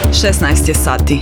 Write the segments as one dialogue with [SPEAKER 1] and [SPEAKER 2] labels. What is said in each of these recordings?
[SPEAKER 1] 16 je sati.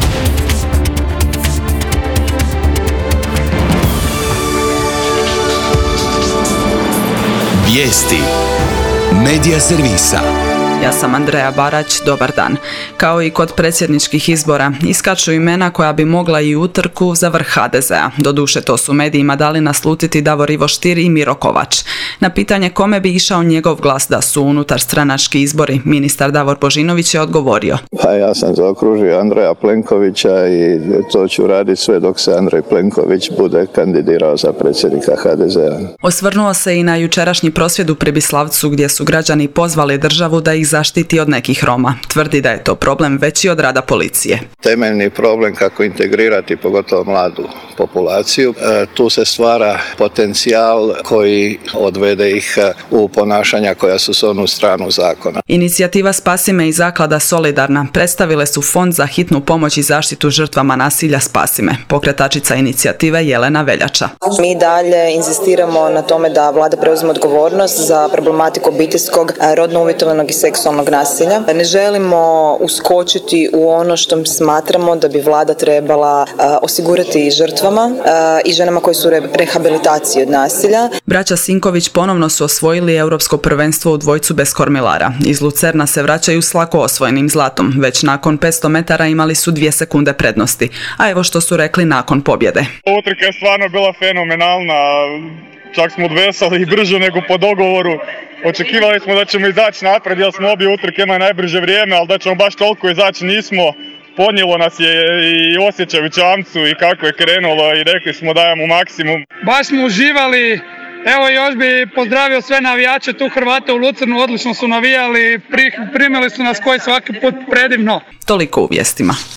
[SPEAKER 2] Vijesti Medija servisa.
[SPEAKER 1] Ja sam Andreja Barać, dobar dan. Kao i kod predsjedničkih izbora, iskaču imena koja bi mogla i utrku za vrh HDZ-a. Doduše, to su medijima dali naslutiti Davor Ivo Stier i Miro Kovač. Na pitanje kome bi išao njegov glas da su unutar stranački izbori, ministar Davor Božinović je odgovorio.
[SPEAKER 3] Pa ja sam zaokružio Andreja Plenkovića i to ću raditi sve dok se Andrej Plenković bude kandidirao za predsjednika HDZ-a.
[SPEAKER 1] Osvrnuo se i na jučerašnji prosvjed u Pribislavcu gdje su građani pozvali državu da ih zaštiti od nekih Roma. Tvrdi da je to problem veći od rada policije.
[SPEAKER 3] Temeljni problem kako integrirati pogotovo mladu populaciju. Tu se stvara potencijal koji odvede ih u ponašanja koja su s onu stranu zakona.
[SPEAKER 1] Inicijativa Spasi me i zaklada Solidarna predstavile su fond za hitnu pomoć i zaštitu žrtvama nasilja Spasi me. Pokretačica inicijative Jelena Veljača.
[SPEAKER 4] Mi dalje inzistiramo na tome da vlada preuzme odgovornost za problematiku obiteljskog, rodno uvjetovanog i seksualnog nasilja. Ne želimo uskočiti u ono što smatramo da bi vlada trebala osigurati žrtvama i ženama koji su u rehabilitaciji od nasilja.
[SPEAKER 1] Braća Sinković ponovno su osvojili europsko prvenstvo u dvojcu bez kormilara. Iz Lucerna se vraćaju s lako osvojenim zlatom. Već nakon 500 metara imali su 2 sekunde prednosti. A evo što su rekli nakon pobjede.
[SPEAKER 5] Utrka je stvarno bila fenomenalna. Čak smo odvesali i brže nego po dogovoru. Očekivali smo da ćemo izaći napred jer smo obje utrke imali najbrže vrijeme, ali da ćemo baš toliko izaći nismo. Ponijelo nas je i osjećaj u čamcu i kako je krenulo i rekli smo dajemo maksimum.
[SPEAKER 6] Baš smo uživali. Evo još bi pozdravio sve navijače tu Hrvate u Lucernu, odlično su navijali, primili su nas koji svaki put predivno.
[SPEAKER 1] Toliko u vijestima.